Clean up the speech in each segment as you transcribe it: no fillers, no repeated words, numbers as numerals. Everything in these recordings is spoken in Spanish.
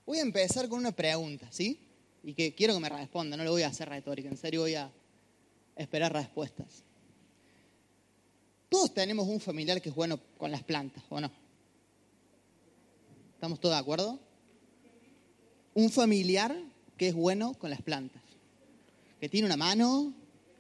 Voy a empezar con una pregunta, ¿sí? Y que quiero que me responda, no le voy a hacer retórica, en serio voy a esperar respuestas. Todos tenemos un familiar que es bueno con las plantas, ¿o no? ¿Estamos todos de acuerdo? Un familiar que es bueno con las plantas, que tiene una mano.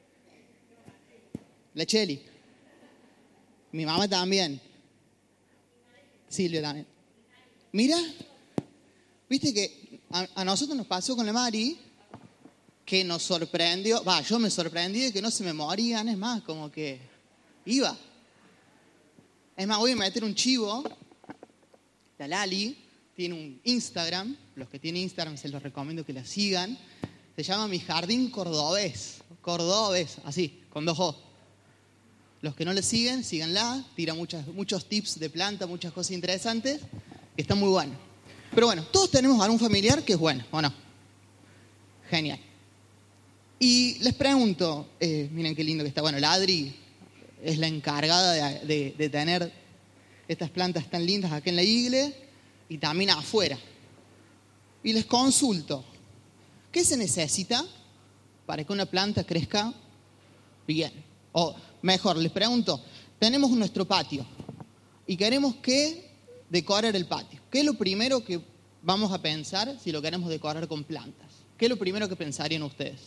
La Cheli. Mi mamá también. Silvia también. Mira, viste que a nosotros nos pasó con la Mari, que nos sorprendió, yo me sorprendí de que no se me morían, es más, como que iba. Es más, voy a meter un chivo. La Lali tiene un Instagram, los que tienen Instagram se los recomiendo que la sigan. Se llama Mi Jardín Cordobés, así, con 2 O. Los que no le siguen, síganla, tira muchos tips de planta, muchas cosas interesantes, que están muy buenos. Pero bueno, todos tenemos algún familiar que es bueno, ¿o no? Genial. Y les pregunto, miren qué lindo que está, bueno, la Adri es la encargada de tener estas plantas tan lindas acá en la iglesia y también afuera. Y les consulto, ¿qué se necesita para que una planta crezca bien? O mejor, les pregunto, tenemos nuestro patio y queremos decorar el patio. ¿Qué es lo primero que vamos a pensar si lo queremos decorar con plantas? ¿Qué es lo primero que pensarían ustedes?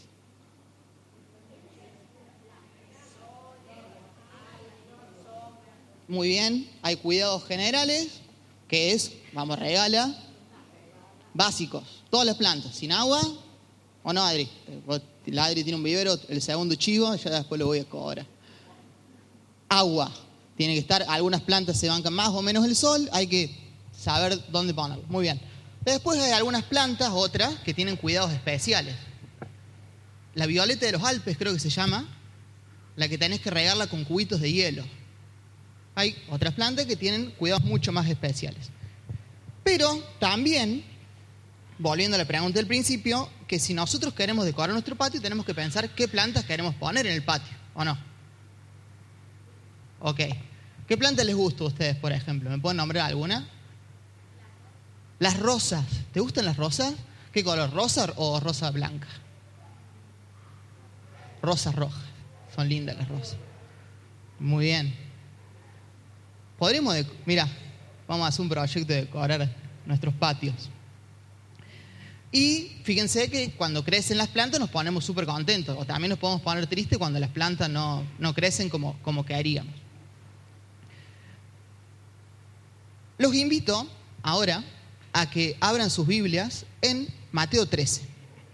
Muy bien, hay cuidados generales, que es, vamos, regala, básicos, todas las plantas, sin agua, ¿o no, Adri? La Adri tiene un vivero, el segundo chivo, ya después lo voy a cobrar. Agua, tiene que estar, algunas plantas se bancan más o menos el sol, hay que saber dónde ponerlo. Muy bien. Después hay algunas plantas, otras, que tienen cuidados especiales. La violeta de los Alpes creo que se llama, la que tenés que regarla con cubitos de hielo. Hay otras plantas que tienen cuidados mucho más especiales. Pero también, volviendo a la pregunta del principio, que si nosotros queremos decorar nuestro patio, tenemos que pensar qué plantas queremos poner en el patio, ¿o no? Ok. ¿Qué planta les gusta a ustedes, por ejemplo? ¿Me pueden nombrar alguna? Las rosas. ¿Te gustan las rosas? ¿Qué color? ¿Rosa o rosa blanca? Rosas rojas. Son lindas las rosas. Muy bien. Mira, vamos a hacer un proyecto de decorar nuestros patios. Y fíjense que cuando crecen las plantas nos ponemos súper contentos. O también nos podemos poner tristes cuando las plantas no crecen como queríamos. Los invito ahora a que abran sus Biblias en Mateo 13.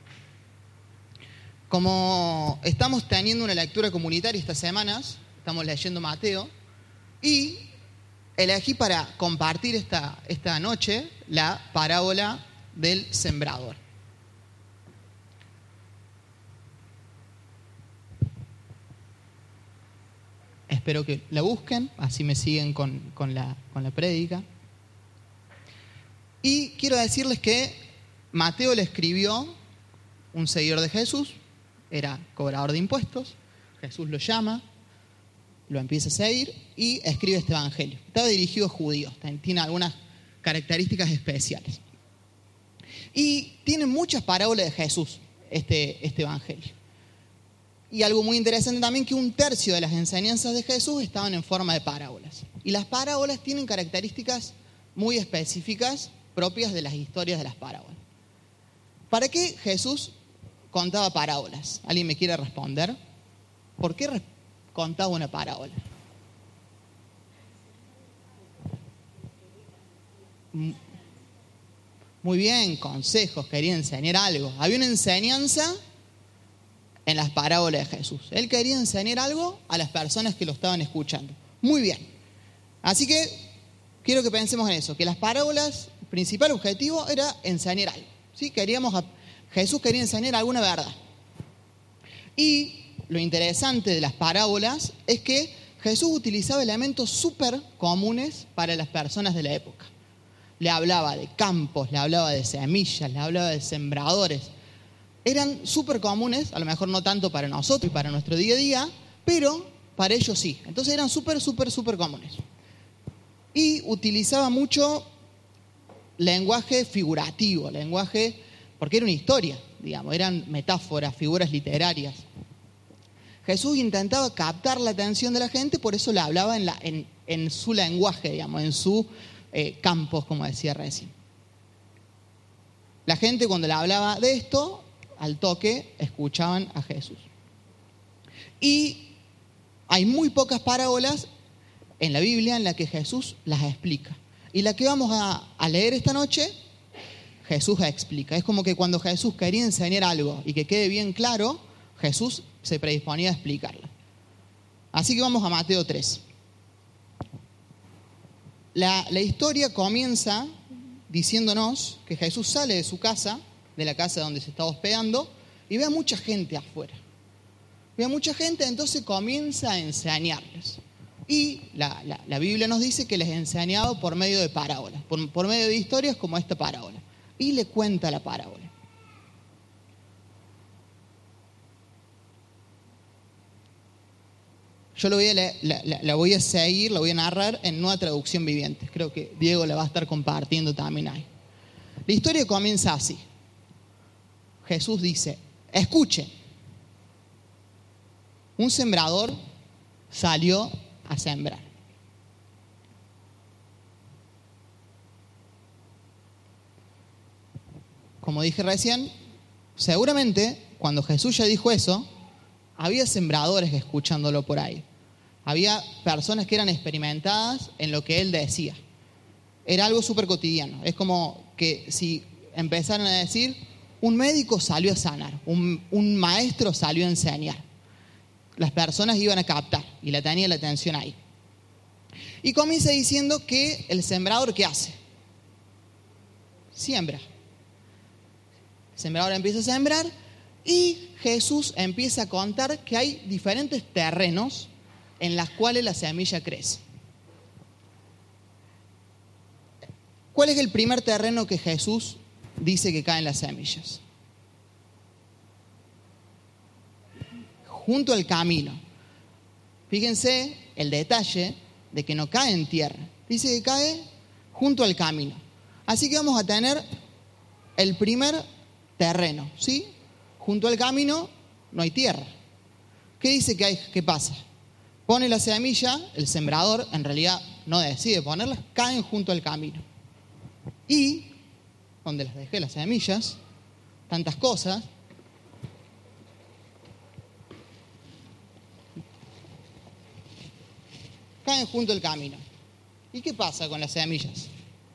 Como estamos teniendo una lectura comunitaria estas semanas, estamos leyendo Mateo, y elegí para compartir esta noche la parábola del sembrador. Espero que la busquen, así me siguen con la prédica. Y quiero decirles que Mateo le escribió un seguidor de Jesús, era cobrador de impuestos, Jesús lo llama, lo empieza a seguir y escribe este evangelio. Estaba dirigido a judíos, tiene algunas características especiales. Y tiene muchas parábolas de Jesús, este evangelio. Y algo muy interesante también, que 1/3 de las enseñanzas de Jesús estaban en forma de parábolas. Y las parábolas tienen características muy específicas propias de las historias de las parábolas. ¿Para qué Jesús contaba parábolas? ¿Alguien me quiere responder? ¿Por qué contaba una parábola? Muy bien, consejos, quería enseñar algo. Había una enseñanza en las parábolas de Jesús. Él quería enseñar algo a las personas que lo estaban escuchando. Muy bien. Así que quiero que pensemos en eso, que las parábolas, el principal objetivo era enseñar algo. ¿Sí? Jesús quería enseñar alguna verdad. Y lo interesante de las parábolas es que Jesús utilizaba elementos súper comunes para las personas de la época. Le hablaba de campos, le hablaba de semillas, le hablaba de sembradores. Eran súper comunes, a lo mejor no tanto para nosotros y para nuestro día a día, pero para ellos sí. Entonces eran súper comunes. Y utilizaba mucho lenguaje figurativo, porque era una historia, digamos, eran metáforas, figuras literarias. Jesús intentaba captar la atención de la gente, por eso le hablaba en su lenguaje, digamos, en su campos, como decía recién. La gente cuando le hablaba de esto, al toque, escuchaban a Jesús. Y hay muy pocas parábolas en la Biblia en las que Jesús las explica. Y la que vamos a leer esta noche, Jesús la explica. Es como que cuando Jesús quería enseñar algo y que quede bien claro, Jesús se predisponía a explicarla. Así que vamos a Mateo 3. La historia comienza diciéndonos que Jesús sale de su casa, de la casa donde se estaba hospedando, y ve a mucha gente afuera. Ve a mucha gente, entonces comienza a enseñarles. Y la Biblia nos dice que les enseñaba por medio de parábolas, por medio de historias como esta parábola. Y le cuenta la parábola. Yo la voy a seguir, la voy a narrar en Nueva Traducción Viviente. Creo que Diego la va a estar compartiendo también ahí. La historia comienza así. Jesús dice, escuchen. Un sembrador salió a sembrar. Como dije recién, seguramente cuando Jesús ya dijo eso, había sembradores escuchándolo por ahí. Había personas que eran experimentadas en lo que él decía. Era algo súper cotidiano. Es como que si empezaran a decir, un médico salió a sanar, un maestro salió a enseñar. Las personas iban a captar y la tenía la atención ahí. Y comienza diciendo que el sembrador, ¿qué hace? Siembra. El sembrador empieza a sembrar y Jesús empieza a contar que hay diferentes terrenos en los cuales la semilla crece. ¿Cuál es el primer terreno que Jesús dice que caen las semillas? Junto al camino. Fíjense el detalle de que no cae en tierra. Dice que cae junto al camino. Así que vamos a tener el primer terreno, ¿sí? Junto al camino no hay tierra. ¿Qué dice que pasa? Pone la semilla, el sembrador en realidad no decide ponerlas, caen junto al camino. Y donde las dejé las semillas, tantas cosas, caen junto al camino. ¿Y qué pasa con las semillas?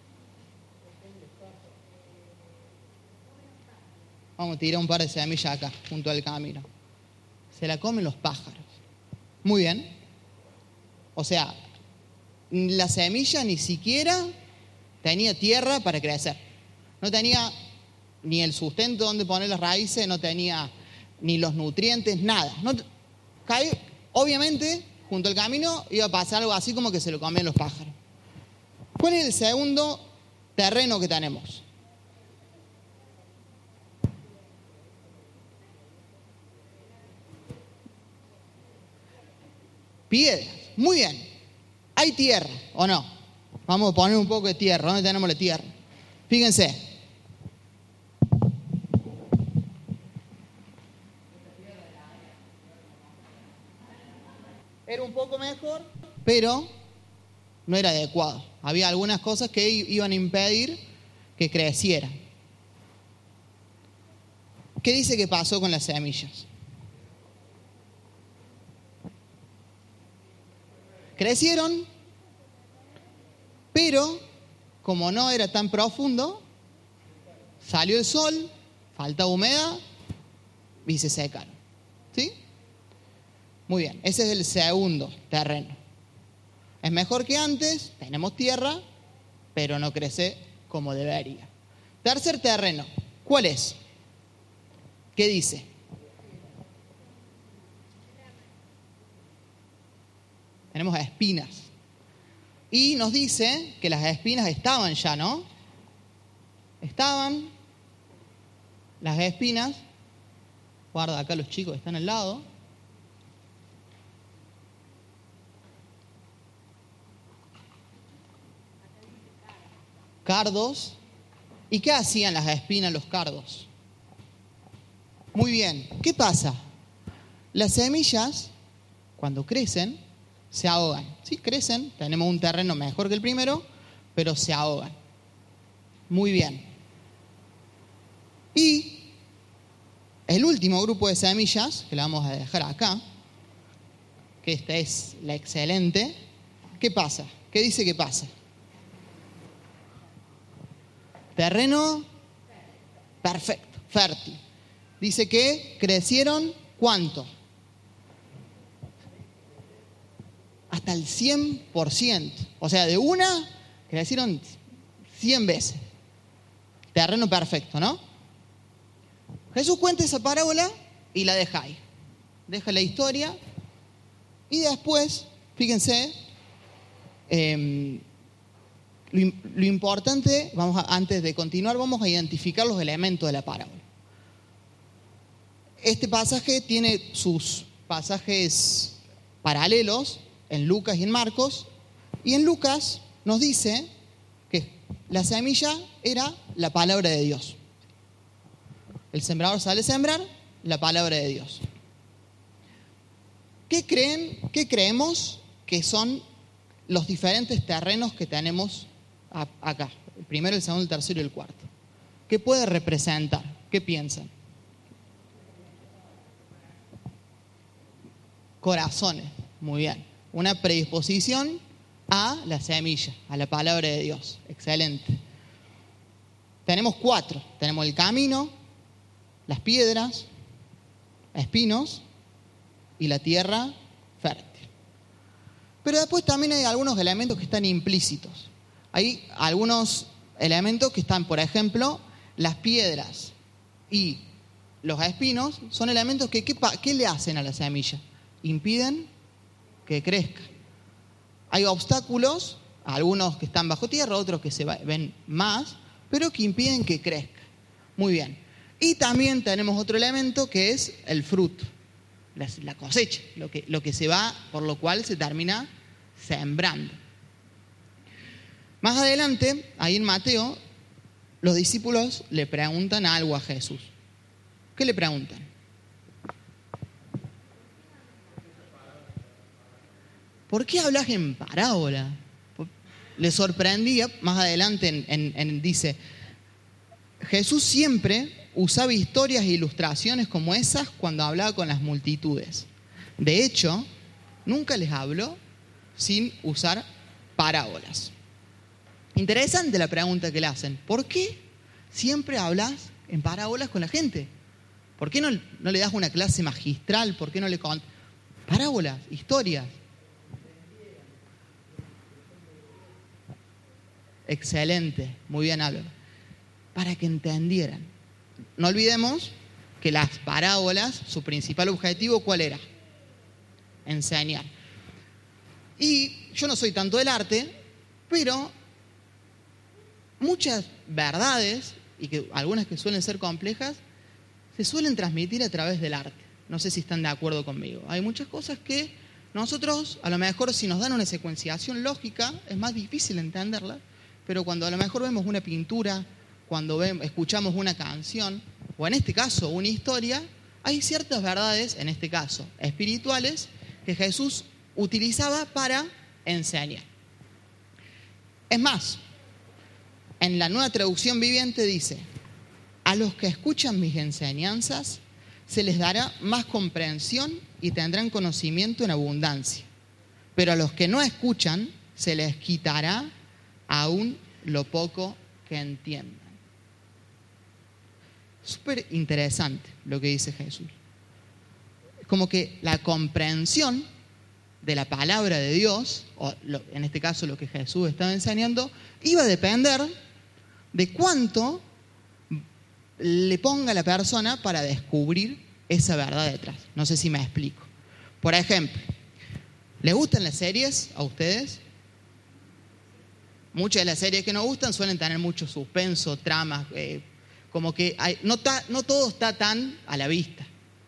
Vamos a tirar un par de semillas acá, junto al camino. Se la comen los pájaros. Muy bien. O sea, la semilla ni siquiera tenía tierra para crecer. No tenía ni el sustento donde poner las raíces, no tenía ni los nutrientes, nada. Obviamente, junto al camino iba a pasar algo así como que se lo comían los pájaros. ¿Cuál es el segundo terreno que tenemos? Piedras. Muy bien. ¿Hay tierra o no? Vamos a poner un poco de tierra. ¿Dónde tenemos la tierra? Fíjense. Era un poco mejor, pero no era adecuado. Había algunas cosas que iban a impedir que creciera. ¿Qué dice que pasó con las semillas? Crecieron, pero como no era tan profundo, salió el sol, faltaba humedad y se secaron. ¿Sí? Muy bien, ese es el segundo terreno. Es mejor que antes, tenemos tierra, pero no crece como debería. Tercer terreno, ¿cuál es? ¿Qué dice? Tenemos espinas. Y nos dice que las espinas estaban ya, ¿no? Estaban las espinas. Guarda, acá los chicos están al lado. Cardos. ¿Y qué hacían las espinas, los cardos? Muy bien, ¿qué pasa? Las semillas, cuando crecen, se ahogan. Sí, crecen, tenemos un terreno mejor que el primero, pero se ahogan. Muy bien. Y el último grupo de semillas, que la vamos a dejar acá, que esta es la excelente, ¿qué pasa? ¿Qué dice que pasa? Terreno perfecto, fértil. Dice que crecieron, ¿cuánto? Hasta el 100%. O sea, de una crecieron 100 veces. Terreno perfecto, ¿no? Jesús cuenta esa parábola y la deja ahí. Deja la historia y después, fíjense, lo importante, antes de continuar, vamos a identificar los elementos de la parábola. Este pasaje tiene sus pasajes paralelos en Lucas y en Marcos, y en Lucas nos dice que la semilla era la palabra de Dios. El sembrador sale a sembrar la palabra de Dios. ¿Qué creemos que son los diferentes terrenos que tenemos acá? El primero, el segundo, el tercero y el cuarto. ¿Qué puede representar? ¿Qué piensan? Corazones, muy bien. Una predisposición a la semilla, a la palabra de Dios. Excelente. Tenemos 4. Tenemos el camino, las piedras, espinos y la tierra fértil. Pero después también hay algunos elementos que están implícitos. Hay algunos elementos que están, por ejemplo, las piedras y los espinos son elementos que ¿qué le hacen a la semilla? Impiden que crezca. Hay obstáculos, algunos que están bajo tierra, otros que se ven más, pero que impiden que crezca. Muy bien. Y también tenemos otro elemento que es el fruto, la cosecha, lo que se va, por lo cual se termina sembrando. Más adelante, ahí en Mateo, los discípulos le preguntan algo a Jesús. ¿Qué le preguntan? ¿Por qué hablas en parábola? Le sorprendía, más adelante dice, Jesús siempre usaba historias e ilustraciones como esas cuando hablaba con las multitudes. De hecho, nunca les habló sin usar parábolas. Interesante la pregunta que le hacen. ¿Por qué siempre hablas en parábolas con la gente? ¿Por qué no le das una clase magistral? ¿Por qué no le contas parábolas, historias? Excelente, muy bien Álvaro. Para que entendieran. No olvidemos que las parábolas, su principal objetivo, ¿cuál era? Enseñar. Y yo no soy tanto del arte, pero muchas verdades, y que algunas que suelen ser complejas, se suelen transmitir a través del arte. No sé si están de acuerdo conmigo. Hay muchas cosas que nosotros, a lo mejor si nos dan una secuenciación lógica, es más difícil entenderla, pero cuando a lo mejor vemos una pintura, cuando escuchamos una canción, o en este caso una historia, hay ciertas verdades, en este caso espirituales, que Jesús utilizaba para enseñar. Es más, en la Nueva Traducción Viviente dice, a los que escuchan mis enseñanzas se les dará más comprensión y tendrán conocimiento en abundancia, pero a los que no escuchan se les quitará aún lo poco que entiendan. Súper interesante lo que dice Jesús. Es como que la comprensión de la palabra de Dios, o en este caso lo que Jesús estaba enseñando, iba a depender de cuánto le ponga la persona para descubrir esa verdad detrás. No sé si me explico. Por ejemplo, ¿les gustan las series a ustedes? Muchas de las series que nos gustan suelen tener mucho suspenso, tramas, como que no todo está tan a la vista.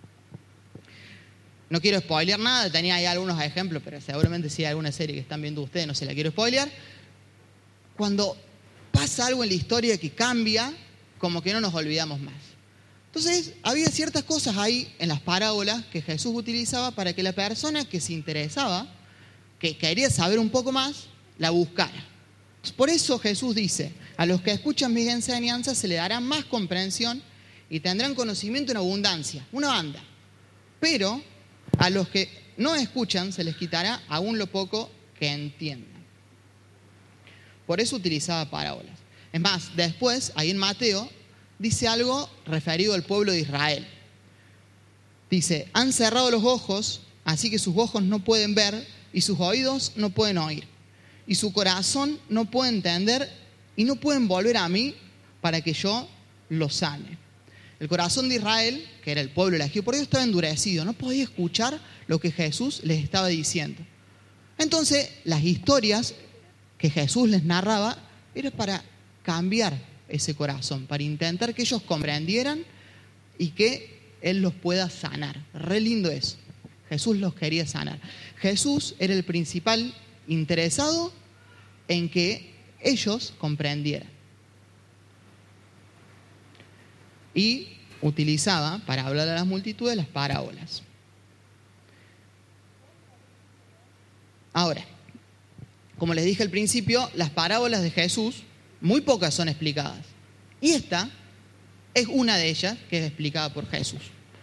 No quiero spoilear nada, tenía ahí algunos ejemplos, pero seguramente si hay alguna serie que están viendo ustedes, no se la quiero spoilear. Cuando pasa algo en la historia que cambia, como que no nos olvidamos más. Entonces, había ciertas cosas ahí en las parábolas que Jesús utilizaba para que la persona que se interesaba, que quería saber un poco más, la buscara. Por eso Jesús dice, a los que escuchan mis enseñanzas se les dará más comprensión y tendrán conocimiento en abundancia, una banda. Pero a los que no escuchan se les quitará aún lo poco que entiendan. Por eso utilizaba parábolas. Es más, después, ahí en Mateo, dice algo referido al pueblo de Israel. Dice, han cerrado los ojos, así que sus ojos no pueden ver y sus oídos no pueden oír. Y su corazón no puede entender y no pueden volver a mí para que yo los sane. El corazón de Israel, que era el pueblo elegido por Dios, estaba endurecido. No podía escuchar lo que Jesús les estaba diciendo. Entonces, las historias que Jesús les narraba era para cambiar ese corazón, para intentar que ellos comprendieran y que Él los pueda sanar. Re lindo eso. Jesús los quería sanar. Jesús era el principal interesado en que ellos comprendieran. Y utilizaba para hablar a las multitudes las parábolas. Ahora, como les dije al principio, las parábolas de Jesús, muy pocas son explicadas. Y esta es una de ellas que es explicada por Jesús.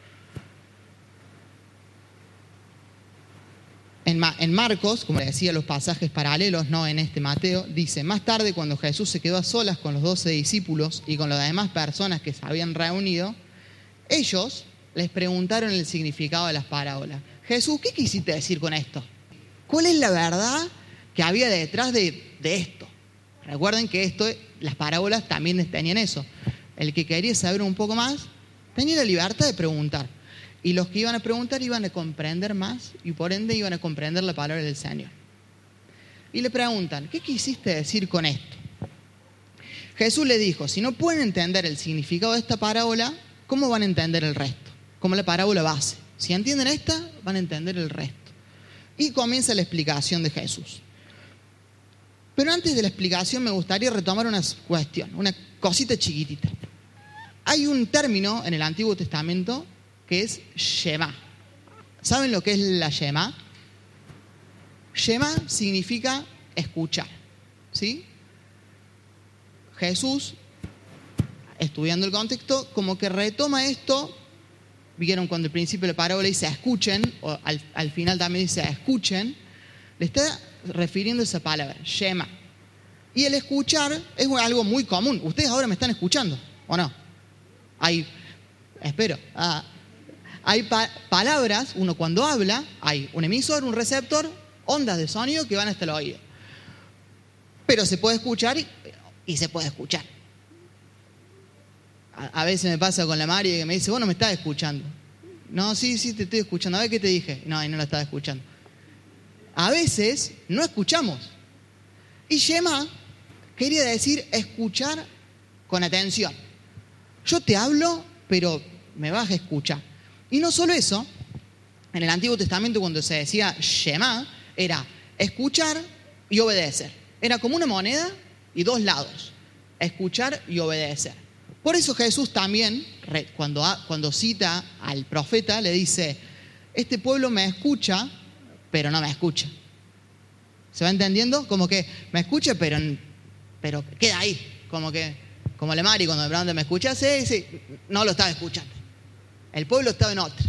En Marcos, como les decía, los pasajes paralelos, no en este Mateo, dice, más tarde cuando Jesús se quedó a solas con los 12 discípulos y con las demás personas que se habían reunido, ellos les preguntaron el significado de las parábolas. Jesús, ¿qué quisiste decir con esto? ¿Cuál es la verdad que había detrás de esto? Recuerden que las parábolas también tenían eso. El que quería saber un poco más tenía la libertad de preguntar. Y los que iban a preguntar iban a comprender más y por ende iban a comprender la palabra del Señor. Y le preguntan, ¿qué quisiste decir con esto? Jesús le dijo, si no pueden entender el significado de esta parábola, ¿cómo van a entender el resto? Como la parábola base. Si entienden esta, van a entender el resto. Y comienza la explicación de Jesús. Pero antes de la explicación me gustaría retomar una cuestión, una cosita chiquitita. Hay un término en el Antiguo Testamento que es Shema. ¿Saben lo que es la Shema? Shema significa escuchar, ¿sí? Jesús, estudiando el contexto, como que retoma esto. Vieron cuando al principio de la parábola dice escuchen, o al final también dice escuchen, le está refiriendo a esa palabra, Shema. Y el escuchar es algo muy común. Ustedes ahora me están escuchando, ¿o no? Hay palabras, uno cuando habla, hay un emisor, un receptor, ondas de sonido que van hasta el oído. Pero se puede escuchar y se puede escuchar. A veces me pasa con la Mari que me dice, vos no me estás escuchando. No, sí, te estoy escuchando. A ver qué te dije. No, y no la estaba escuchando. A veces no escuchamos. Y Shema quería decir escuchar con atención. Yo te hablo, pero me vas a escuchar. Y no solo eso, en el Antiguo Testamento cuando se decía Shema, era escuchar y obedecer. Era como una moneda y dos lados, escuchar y obedecer. Por eso Jesús también, cuando cita al profeta, le dice, este pueblo me escucha, pero no me escucha. ¿Se va entendiendo? Como que me escucha, pero queda ahí. Como la Mari cuando me pregunta, ¿me escuchas? Sí, no lo estaba escuchando. El pueblo estaba en otra.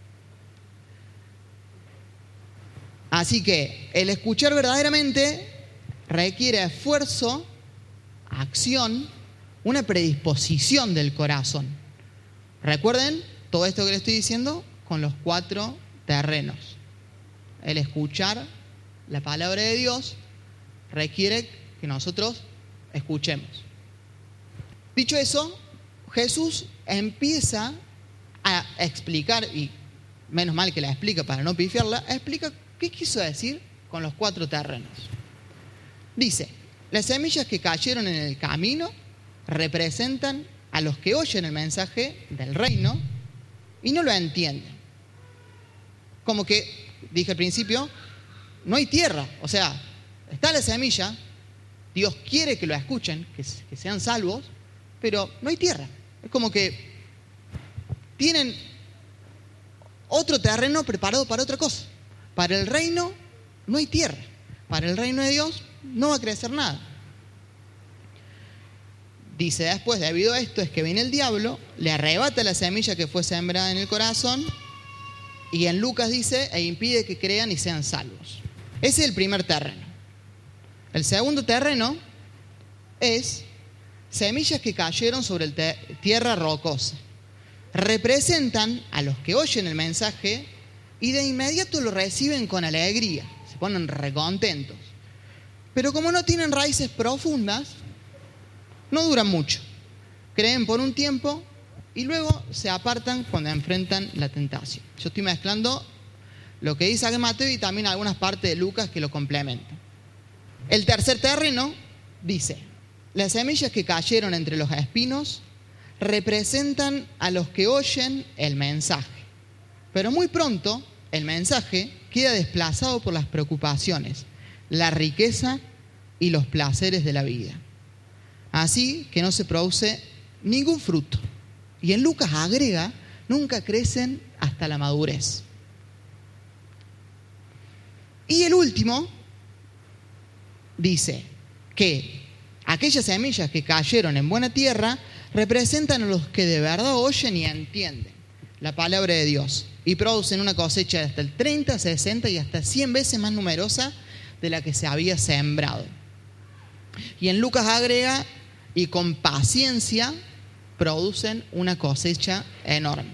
Así que el escuchar verdaderamente requiere esfuerzo, acción, una predisposición del corazón. Recuerden todo esto que les estoy diciendo con los 4 terrenos. El escuchar la palabra de Dios requiere que nosotros escuchemos. Dicho eso, Jesús empieza a explicar, y menos mal que la explica para no pifiarla, explica qué quiso decir con los 4 terrenos. Dice, las semillas que cayeron en el camino representan a los que oyen el mensaje del reino y no lo entienden. Como que, dije al principio, no hay tierra, o sea, está la semilla, Dios quiere que lo escuchen, que sean salvos, pero no hay tierra. Es como que tienen otro terreno preparado para otra cosa. Para el reino no hay tierra. Para el reino de Dios no va a crecer nada. Dice después, debido a esto es que viene el diablo, le arrebata la semilla que fue sembrada en el corazón, y en Lucas dice, e impide que crean y sean salvos. Ese es el primer terreno. El segundo terreno es semillas que cayeron sobre tierra rocosa. Representan a los que oyen el mensaje y de inmediato lo reciben con alegría, se ponen recontentos. Pero como no tienen raíces profundas, no duran mucho. Creen por un tiempo y luego se apartan cuando enfrentan la tentación. Yo estoy mezclando lo que dice aquí Mateo y también algunas partes de Lucas que lo complementan. El tercer terreno dice, las semillas que cayeron entre los espinos representan a los que oyen el mensaje. Pero muy pronto el mensaje queda desplazado por las preocupaciones, la riqueza y los placeres de la vida. Así que no se produce ningún fruto. Y en Lucas agrega, nunca crecen hasta la madurez. Y el último dice que aquellas semillas que cayeron en buena tierra representan a los que de verdad oyen y entienden la palabra de Dios y producen una cosecha de hasta el 30, 60 y hasta 100 veces más numerosa de la que se había sembrado. Y en Lucas agrega, y con paciencia producen una cosecha enorme.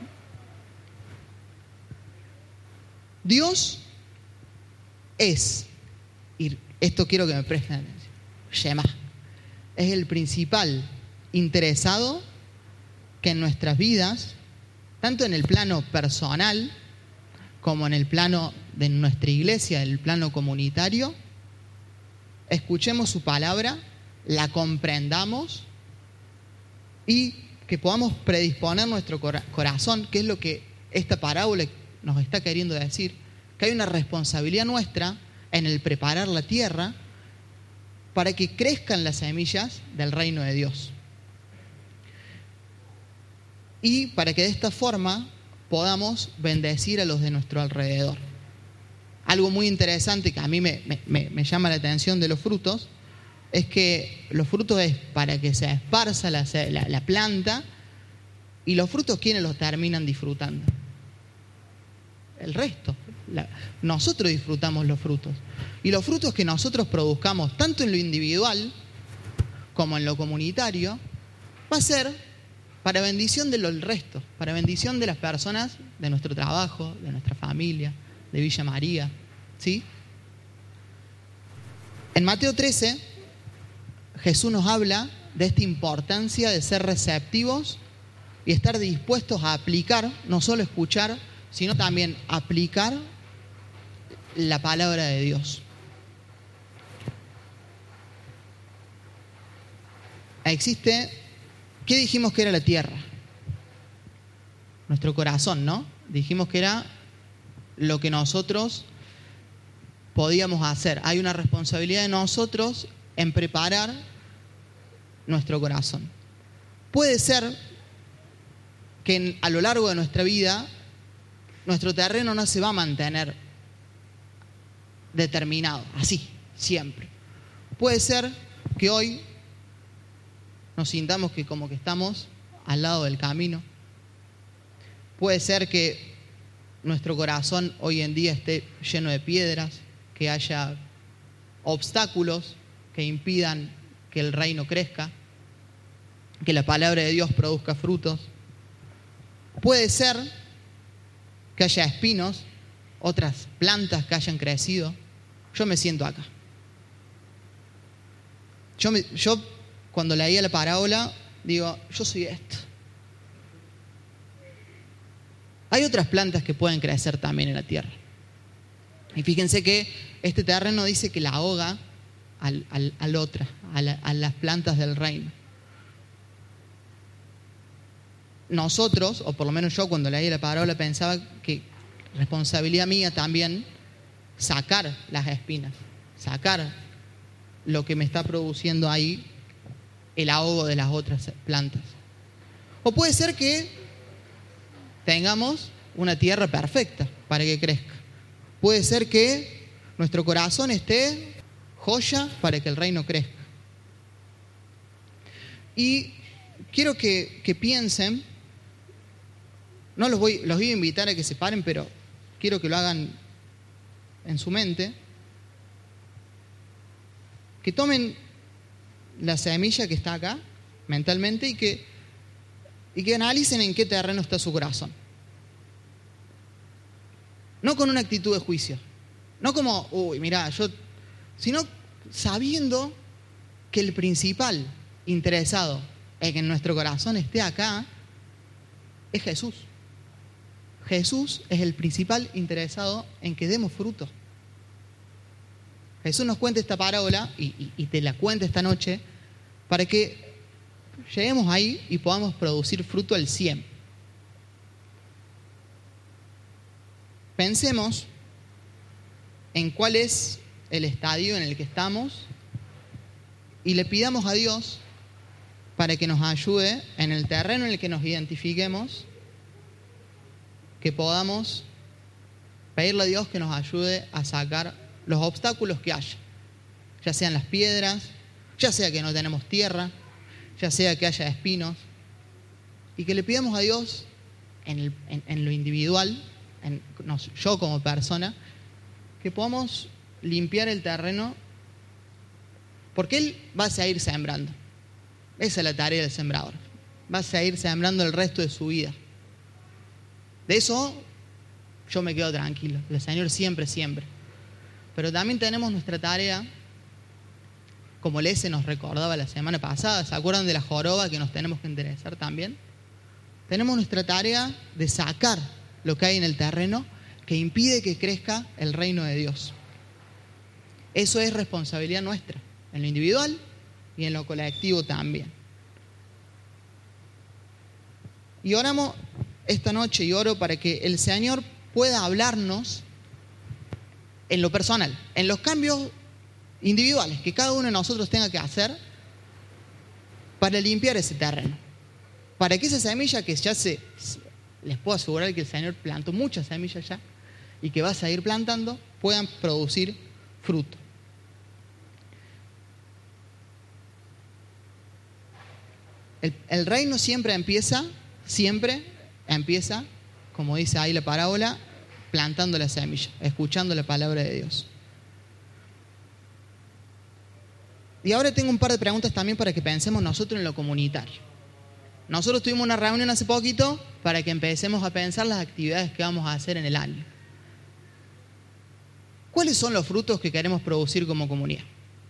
Dios es, y esto quiero que me presten atención, Shema, es el principal interesado que en nuestras vidas, tanto en el plano personal como en el plano de nuestra iglesia, el plano comunitario, escuchemos su palabra, la comprendamos y que podamos predisponer nuestro corazón, que es lo que esta parábola nos está queriendo decir, que hay una responsabilidad nuestra en el preparar la tierra para que crezcan las semillas del reino de Dios. Y para que de esta forma podamos bendecir a los de nuestro alrededor. Algo muy interesante que a mí me llama la atención de los frutos es que los frutos es para que se esparza la planta, y los frutos, ¿quiénes los terminan disfrutando? El resto. Nosotros disfrutamos los frutos. Y los frutos que nosotros produzcamos, tanto en lo individual como en lo comunitario, va a ser para bendición del resto, para bendición de las personas de nuestro trabajo, de nuestra familia, de Villa María, ¿sí? En Mateo 13, Jesús nos habla de esta importancia de ser receptivos y estar dispuestos a aplicar, no solo escuchar, sino también aplicar la palabra de Dios. Existe, ¿qué dijimos que era la tierra? Nuestro corazón, ¿no? Dijimos que era lo que nosotros podíamos hacer. Hay una responsabilidad de nosotros en preparar nuestro corazón. Puede ser que a lo largo de nuestra vida nuestro terreno no se va a mantener determinado, así, siempre. Puede ser que hoy nos sintamos que como que estamos al lado del camino. Puede ser que nuestro corazón hoy en día esté lleno de piedras, que haya obstáculos que impidan que el reino crezca, que la palabra de Dios produzca frutos. Puede ser que haya espinos, otras plantas que hayan crecido. Yo me siento acá. Yo cuando leía la parábola digo, yo soy esto. Hay otras plantas que pueden crecer también en la tierra. Y fíjense que este terreno dice que la ahoga al otra, a las plantas del reino. Nosotros, o por lo menos yo cuando leí la parábola pensaba que responsabilidad mía también sacar las espinas, sacar lo que me está produciendo ahí el ahogo de las otras plantas. O puede ser que tengamos una tierra perfecta para que crezca. Puede ser que nuestro corazón esté joya para que el reino crezca. Y quiero que piensen, los voy a invitar a que se paren, pero quiero que lo hagan en su mente, que tomen la semilla que está acá mentalmente y que analicen en qué terreno está su corazón. No con una actitud de juicio, no como, sino sabiendo que el principal interesado en que nuestro corazón esté acá es Jesús. Jesús es el principal interesado en que demos fruto. Jesús nos cuenta esta parábola y te la cuenta esta noche para que lleguemos ahí y podamos producir fruto al 100. Pensemos en cuál es el estadio en el que estamos y le pidamos a Dios para que nos ayude en el terreno en el que nos identifiquemos, que podamos pedirle a Dios que nos ayude a sacar los obstáculos que haya, ya sean las piedras, ya sea que no tenemos tierra, ya sea que haya espinos, y que le pidamos a Dios en lo individual, yo como persona, que podamos limpiar el terreno, porque Él va a seguir sembrando. Esa es la tarea del sembrador. Va a seguir sembrando el resto de su vida. De eso yo me quedo tranquilo. El Señor siempre siembra. Pero también tenemos nuestra tarea, como Lese nos recordaba la semana pasada. ¿Se acuerdan de la joroba que nos tenemos que interesar también? Tenemos nuestra tarea de sacar lo que hay en el terreno que impide que crezca el reino de Dios. Eso es responsabilidad nuestra, en lo individual y en lo colectivo también. Y oramos esta noche, y oro para que el Señor pueda hablarnos en lo personal, en los cambios individuales que cada uno de nosotros tenga que hacer para limpiar ese terreno. Para que esa semilla que ya les puedo asegurar que el Señor plantó muchas semillas ya y que va a seguir plantando, puedan producir fruto. El reino siempre empieza, como dice ahí la parábola, plantando la semilla, escuchando la palabra de Dios. Y ahora tengo un par de preguntas también para que pensemos nosotros en lo comunitario. Nosotros tuvimos una reunión hace poquito para que empecemos a pensar las actividades que vamos a hacer en el año. ¿Cuáles son los frutos que queremos producir como comunidad?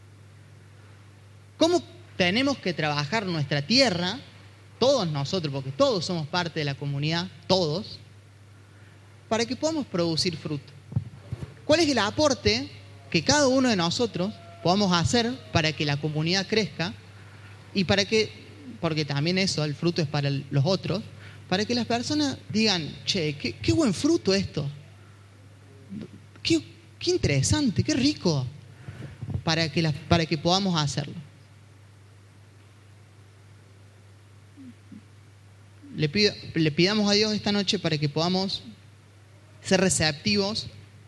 ¿Cómo tenemos que trabajar nuestra tierra, todos nosotros, porque todos somos parte de la comunidad, todos, para que podamos producir fruto? ¿Cuál es el aporte que cada uno de nosotros podamos hacer para que la comunidad crezca y para que, porque también eso, el fruto es para los otros, para que las personas digan, che, qué buen fruto esto, qué interesante, qué rico, para que podamos hacerlo. Le pidamos a Dios esta noche para que podamos ser receptivos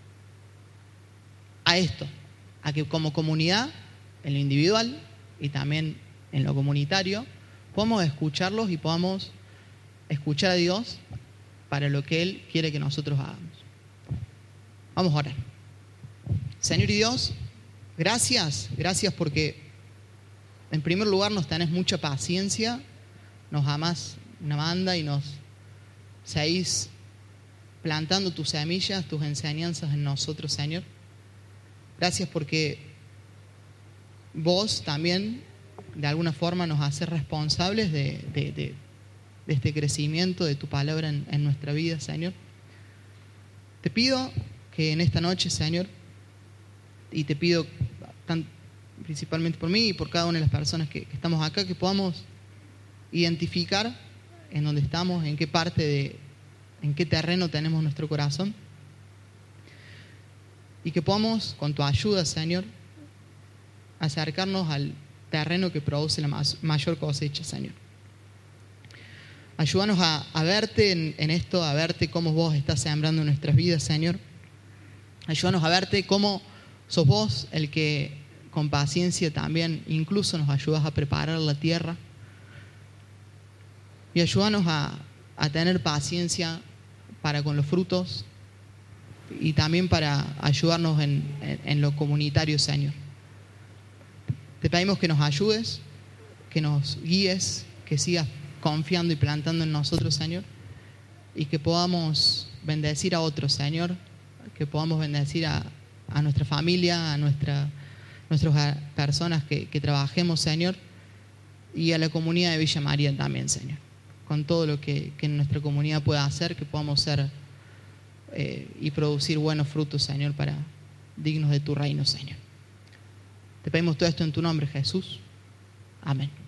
a esto, a que como comunidad, en lo individual y también en lo comunitario, podamos escucharlos y podamos escuchar a Dios para lo que Él quiere que nosotros hagamos. Vamos a orar. Señor y Dios, gracias porque en primer lugar nos tenés mucha paciencia, nos amás una banda y nos seguís plantando tus semillas, tus enseñanzas en nosotros, Señor. Gracias porque vos también de alguna forma nos haces responsables de este crecimiento de tu palabra en nuestra vida, Señor. Te pido que en esta noche, Señor, y te pido principalmente por mí y por cada una de las personas que estamos acá, que podamos identificar en dónde estamos, en qué en qué terreno tenemos nuestro corazón, y que podamos, con tu ayuda, Señor, acercarnos al terreno que produce la mayor cosecha, Señor. Ayúdanos a verte en esto, a verte cómo vos estás sembrando en nuestras vidas, Señor. Ayúdanos a verte cómo sos vos el que con paciencia también incluso nos ayudas a preparar la tierra. Y ayúdanos a tener paciencia para con los frutos y también para ayudarnos en lo comunitario, Señor. Te pedimos que nos ayudes, que nos guíes, que sigas confiando y plantando en nosotros, Señor, y que podamos bendecir a otros, Señor, que podamos bendecir a nuestra familia, a nuestras personas que trabajemos, Señor, y a la comunidad de Villa María también, Señor, con todo lo que nuestra comunidad pueda hacer, que podamos ser y producir buenos frutos, Señor, para dignos de tu reino, Señor. Te pedimos todo esto en tu nombre, Jesús. Amén.